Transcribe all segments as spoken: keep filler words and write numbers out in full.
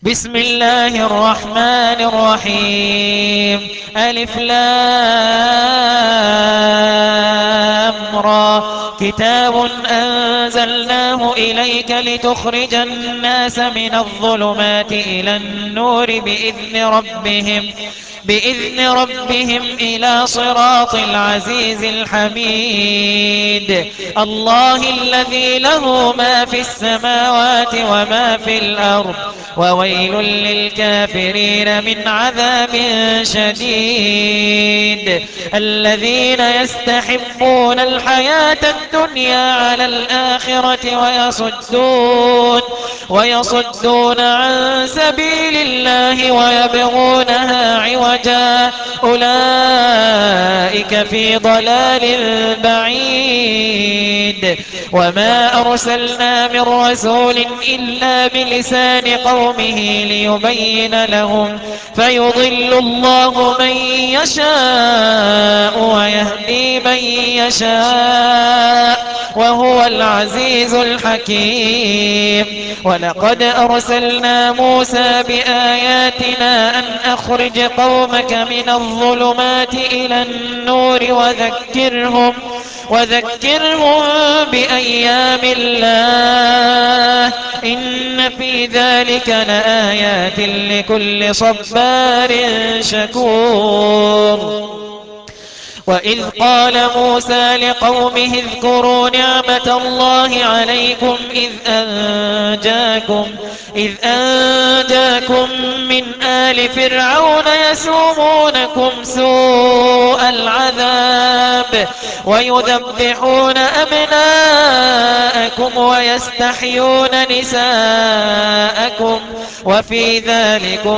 بسم الله الرحمن الرحيم. ألف لام را. كتاب أنزلناه إليك لتخرج الناس من الظلمات إلى النور بإذن ربهم بإذن ربهم إلى صراط العزيز الحميد. الله الذي له ما في السماوات وما في الأرض، وويل للكافرين من عذاب شديد. الذين يستحبون الحياة الدنيا على الآخرة ويصدون ويصدون عن سبيل الله ويبغونها عوجا، أولئك في ضلال بعيد. وما أرسلنا من رسول إلا بلسان قومه ليبين لهم، فيضل الله من يشاء ويهدي من يشاء، وهو العزيز الحكيم. ولقد أرسلنا موسى بآياتنا أن أخرج قومك من الظلمات إلى النور وذكرهم وذكرهم بأيام الله، إن في ذلك لآيات لكل صبار شكور. وإذ قال موسى لقومه اذكروا نعمة الله عليكم إذ أنجاكم إذ أنجاكم من آل فرعون يسومونكم سوء العذاب ويذبحون أبناءكم ويستحيون نساءكم، وفي ذلكم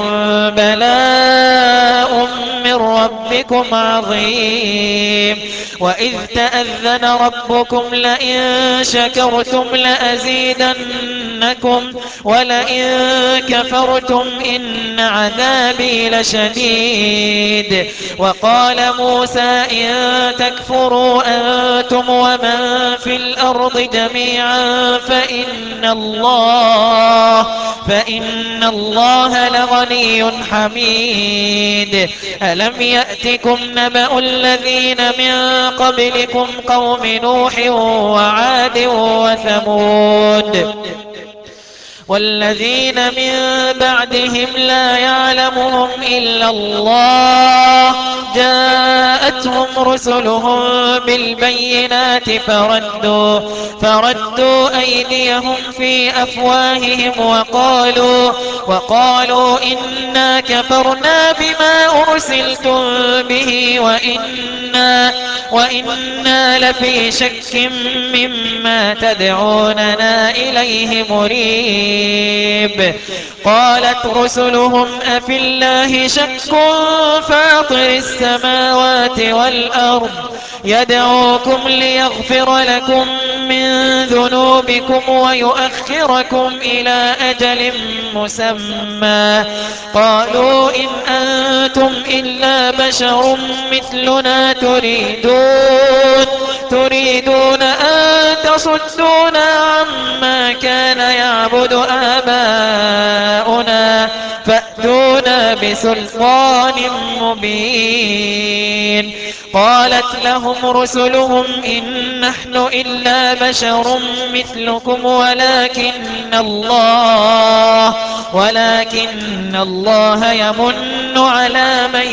بلاء من ربكم عظيم. وإذ تأذن ربكم لئن شكرتم لأزيدنكم ولئن كفرتم إن عذابي لشديد. وقال موسى إن تكفروا أنتم ومن في الأرض جميعا فإن الله فإن الله لغني حميد. ألم يأتكم نبأ الذين من قبلكم قوم نوح وعاد وثمود والذين من بعدهم لا يعلمهم إلا الله، جاءتهم رسلهم بالبينات فردوا, فردوا أيديهم في أفواههم وقالوا, وقالوا إنا كفرنا بما أرسلتم به وإنا, وإنا لفي شك مما تدعوننا إليه مريب. قالت رسلهم أفي الله شك فاطر السماوات والأرض يدعوكم ليغفر لكم من ذنوبكم ويؤخركم إلى أجل مسمى. قالوا إن أنتم إلا بشر مثلنا تريدون تريدون أن تصدونا عما كان يعبد آباؤنا فأتونا بسلطان مبين. قالت لهم رسلهم إن نحن إلا بشر مثلكم ولكن الله ولكن الله يمن على من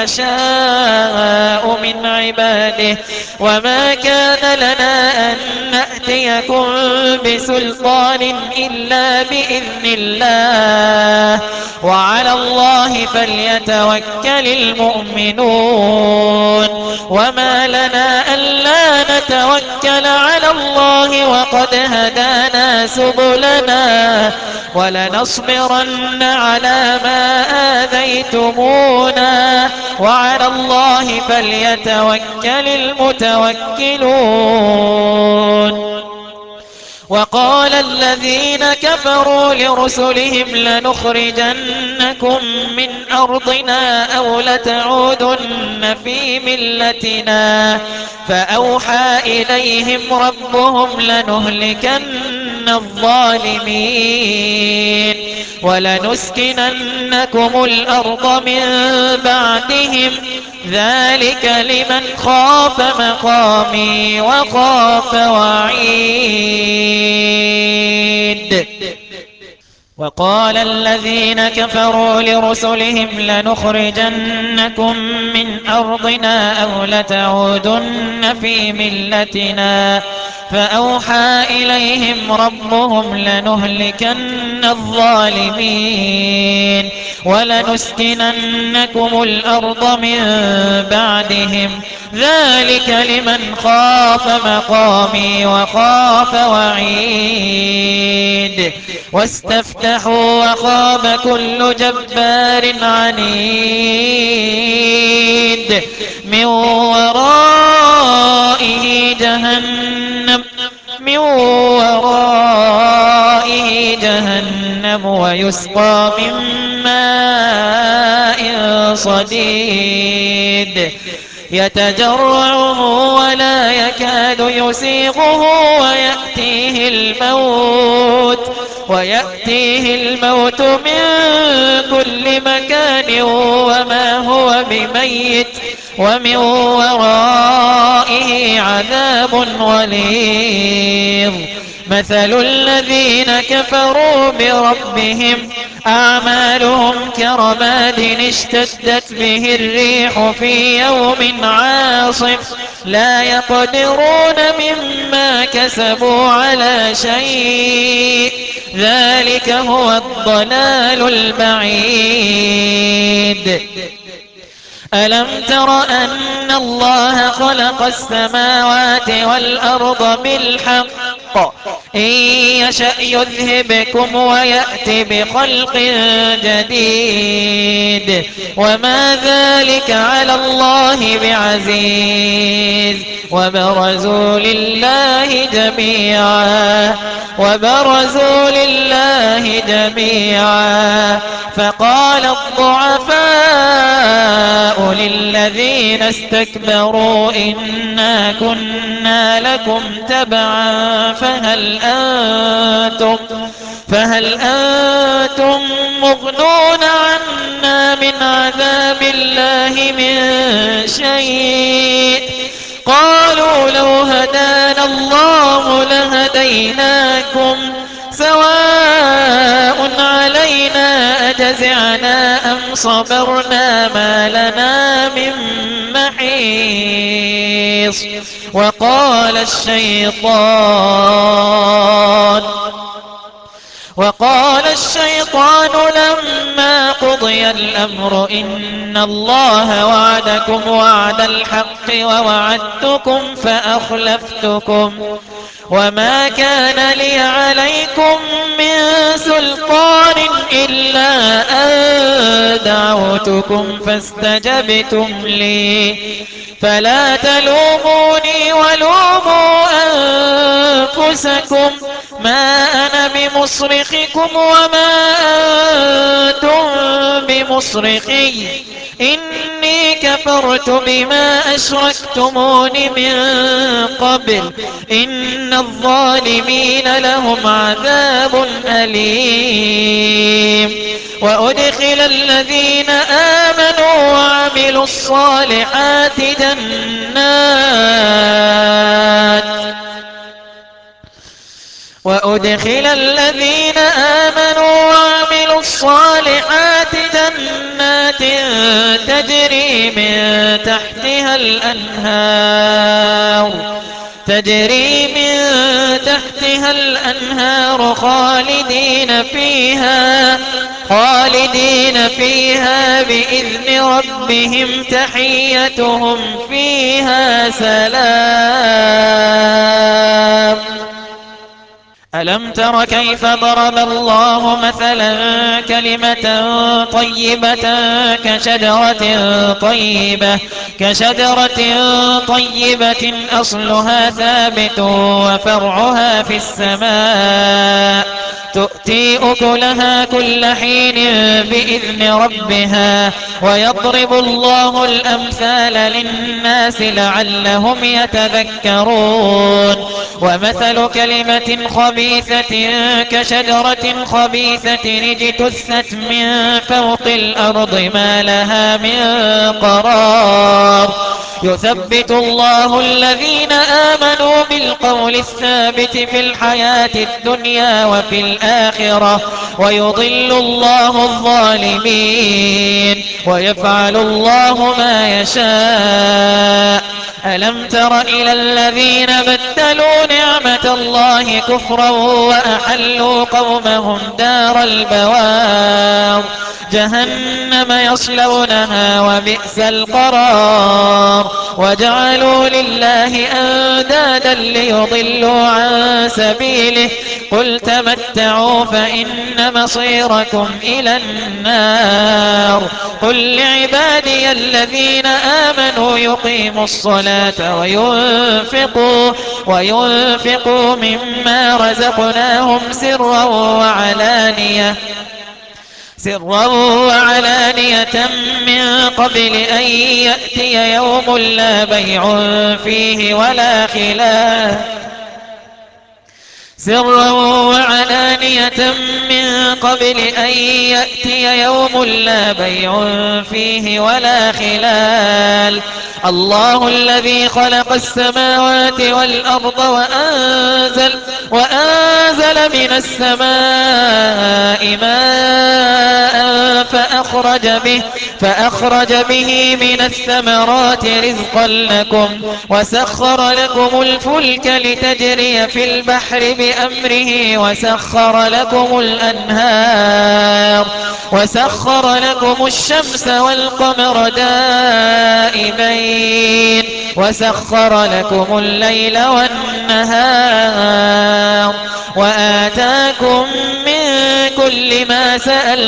يشاء من عباده، وما كان لنا أن نأتيكم بسلطان إلا بإذن الله، وعلى الله فليتوكل المؤمنون. وما لنا ألا نتوكل على الله وقد هدانا سبلنا ولنصبرن على ما آذيتمونا وعلى الله فليتوكل المتوكلون. وقال الذين كفروا لرسلهم لنخرجنكم من أرضنا أو لتعودن في ملتنا، فأوحى إليهم ربهم لنهلكن الظالمين ولنسكننكم الأرض من بعدهم ذلك لمن خاف مقامي وخاف وعيد. وقال الذين كفروا لرسلهم لنخرجنكم من أرضنا أو لتعودن في ملتنا فأوحى إليهم ربهم لنهلكن الظالمين ولنسكننكم الأرض من بعدهم ذلك لمن خاف مقامي وخاف وعيد. واستفتحوا وخاب كل جبار عنيد من ورائه جهنم من ورائه جهنم ويسقى من ماء صديد يتجرعه ولا يكاد يسيغه ويأتيه الموت ويأتيه الموت من كل مكان وما هو بميت ومن ورائه عذاب غليظ. مثل الذين كفروا بربهم أعمالهم كرماد اشتدت به الريح في يوم عاصف لا يقدرون مما كسبوا على شيء ذلك هو الضلال البعيد. ألم تر أن الله خلق السماوات والأرض بالحق إن يشأ يذهبكم ويأتي بخلق جديد وما ذلك على الله بعزيز. وبرزوا لله جميعا وبرزوا لله جميعا فقال الضعفاء للذين استكبروا إنا كنا لكم تبعا فهل أنتم فهل أنتم مغنون عنا من عذاب الله من شيء قالوا لو هدانا الله لهديناكم سواء علينا أجزعنا أم صبرنا ما لنا من محيص. وقال الشيطان وقال الشيطان لما قضي الأمر إن الله وعدكم وعد الحق ووعدتكم فأخلفتكم وما كان لي عليكم من سلطان إلا أن دعوتكم فاستجبتم لي فلا تلوموني ولوموا أنفسكم ما أنا بمصرخكم وما أنتم بمصرخي إني كفرت بما أشركتمون من قبل إن الظالمين لهم عذاب أليم. وأدخل الذين آمنوا وعملوا الصالحات جنات وأدخل الذين آمنوا وعملوا الصالحات جنات تجري من تحتها الأنهار تجري من تحتها الأنهار خالدين فيها خالدين فيها بإذن ربهم تحيتهم فيها سلام. ألم تر كيف ضرب الله مثلا كلمة طيبة كشجرة طيبة كشجرة طيبة أصلها ثابت وفرعها في السماء تؤتي أكلها كل حين بإذن ربها ويضرب الله الأمثال للناس لعلهم يتذكرون. ومثل كلمة خبيثة خبيثة كشجرة خبيثة اجتثت من فوق الأرض ما لها من قرار يثبت الله الذين آمنوا بالقول الثابت في الحياة الدنيا وفي الآخرة ويضل الله الظالمين ويفعل الله ما يشاء. ألم تر إلى الذين بدلوا نعمة الله كفرا وأحلوا قومهم دار البوار جهنم يصلونها وبئس القرار وجعلوا لله أندادا ليضلوا عن سبيله قل تمتعوا فإن مصيركم إلى النار قل لعبادي الذين آمنوا يقيموا الصلاة وينفقوا وينفقوا مما رزقناهم سرا وعلانية سرا وعلانية من قبل أن يأتي يوم لا بيع فيه ولا خلال سرا وعلانية من قبل أن يأتي يوم لا بيع فيه ولا خلال الله الذي خلق السماوات والأرض وأنزل, وأنزل من السماء ماء فأخرج به, فأخرج به من الثمرات رزقا لكم وسخر لكم الفلك لتجري في البحر بأمره وسخر لكم الأنهار وسخر لكم الشمس والقمر دائبين وسخر لكم الليل والنهار وآتاكم من كل ما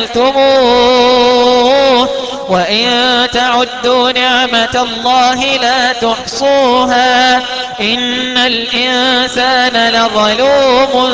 سألتموه وإن تعدوا نعمة الله لا تحصوها إن الإنسان لظلوم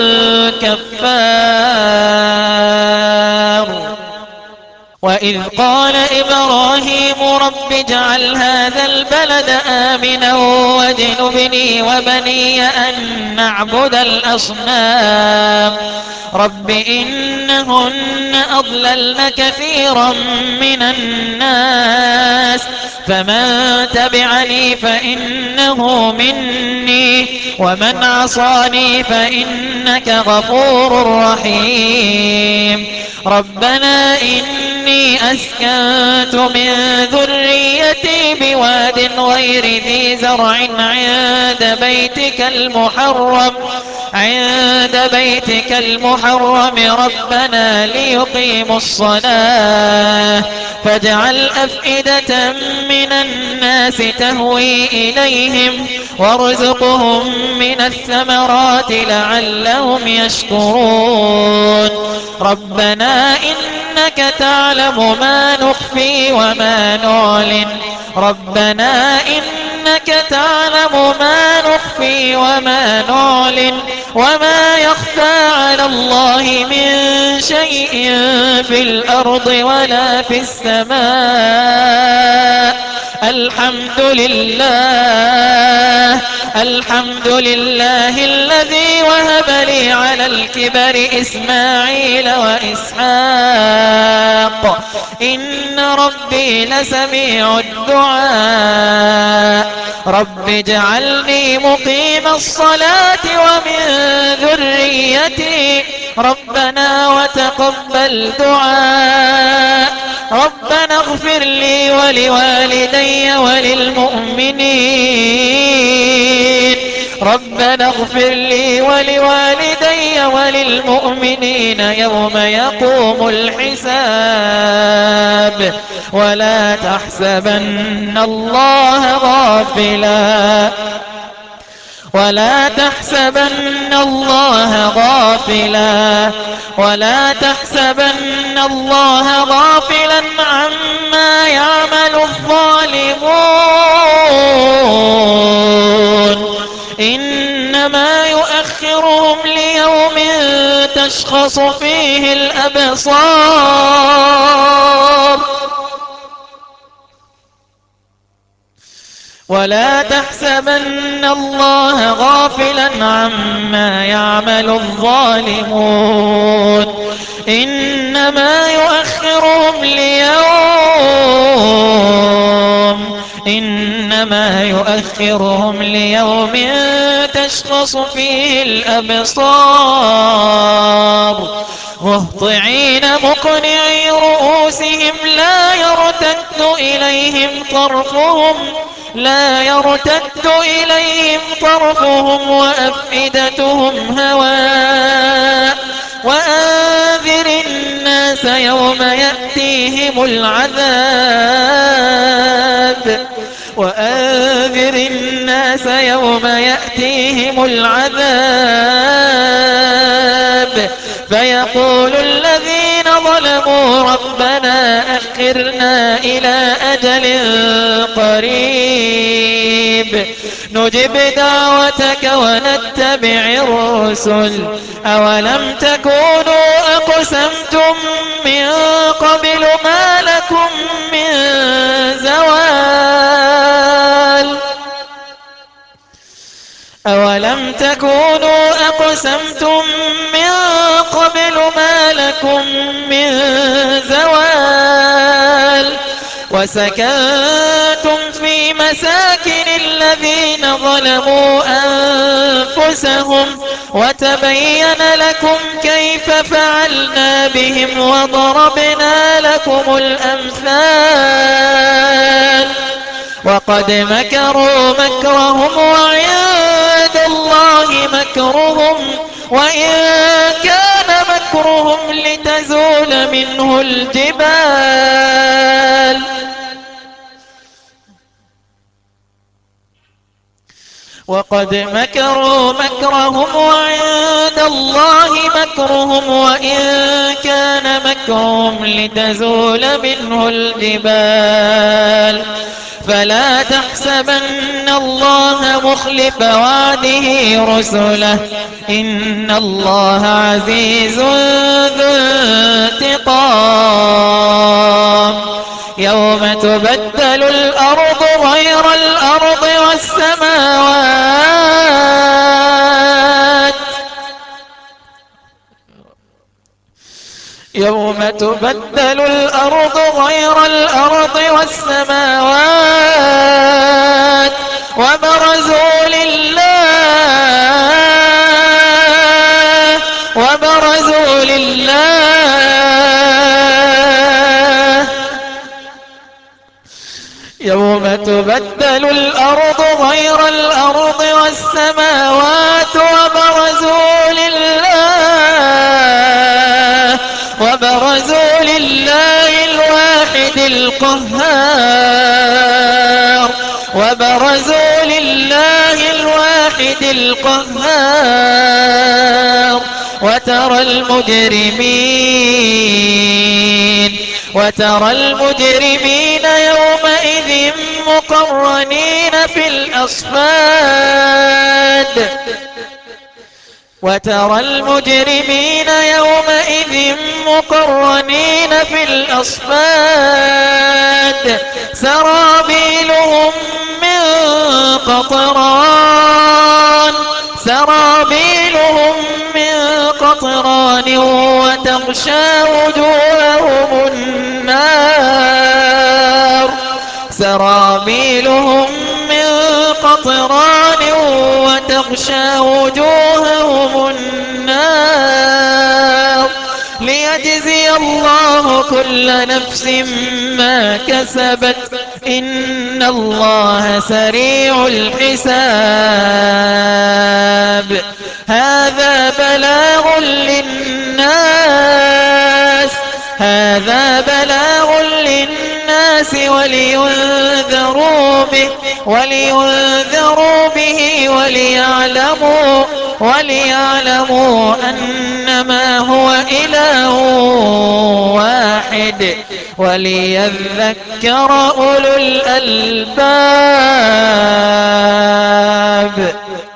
كفار وإذ قال إبراهيم رب اجعل هذا البلد آمنا واجنبني وبني أن نعبد الأصنام رب إنهن أضللن كثيرا من الناس فمن تبعني فإنه مني ومن عصاني فإنك غفور رحيم ربنا إني أسكنت من ذريتي بواد غير ذي زرع عند بيتك المحرم عند بيتك المحرم ربنا ليقيموا الصلاة فاجعل أفئدة من الناس تهوي إليهم وارزقهم من الثمرات لعلهم يشكرون ربنا إنك تعلم ما نخفي وما نعلن ربنا إنك تعلم ما نخفي وما نعلن وما يخفى على الله من شيء في الأرض ولا في السماء الحمد لله الحمد لله الذي وهب لي على الكبر إسماعيل وإسحاق إن ربي لسميع الدعاء رب اجعلني مقيم الصلاة ومن ذريتي ربنا وتقبل دعاء ربنا اغفر لي ولوالدي وللمؤمنين ربنا اغفر لي ولوالدي وللمؤمنين يوم يقوم الحساب ولا تحسبن الله غافلا ولا تحسبن الله غافلا ولا تحسبن الله غافلا عما يعمل الظالمون إنما يؤخرهم ليوم تشخص فيه الأبصار ولا تحسبن الله غافلا عما يعمل الظالمون إنما يؤخرهم ليوم إنما يؤخرهم ليوم تشخص فيه الأبصار مهطعين مقنعي رؤوسهم لا يرتد إليهم طرفهم لا يرتد إليهم طرفهم وأفئدتهم هواء وأنذر الناس يوم يأتيهم العذاب وأنذر الناس يوم يأتيهم العذاب فيقول الذين ظلموا ربنا أخرنا إلى أجل قريب نجب دعوتك ونتبع الرسل أولم تكونوا أقسمتم من قبل ما لكم من زوال أولم تكونوا أقسمتم من قبل ما لكم من زوال وسكنتم في مساكن الذين ظلموا أنفسهم وتبين لكم كيف فعلنا بهم وضربنا لكم الأمثال وقد مكروا مكرهم وعند الله مكرهم وإن كان مكرهم لتزول منه الجبال وقد مكروا مكرهم وعند الله مكرهم وإن كان مكرهم لتزول منه الجبال فلا تحسبن الله مخلف وعده رسله إن الله عزيز ذو انتقام يوم تبدل الأرض غير الأرض والسماوات يوم تبدل الأرض غير الأرض والسماوات وبرزوا لله وبرزوا لله يوم تبدل الأرض غير الأرض والسماوات وبرزوا لله وبرزوا لله الواحد القهار وبرزوا لله الواحد القهار وترى المجرمين وترى المجرمين يومئذ مقرنين في الأصفاد وترى المجرمين يومئذ مقرنين في الأصفاد سرابيلهم من قطران سرابيلهم من قطران وتغشى وجوههم النار سرابيلهم من قطران وتغشى وجوههم النار ليجزي الله كل نفس ما كسبت إن الله سريع الحساب هذا بلاغ للناس هذا بلاغ للناس ولينذروا به ولينذروا به وليعلموا وليعلموا أنما هو إله واحد وليذكر أولو الألباب.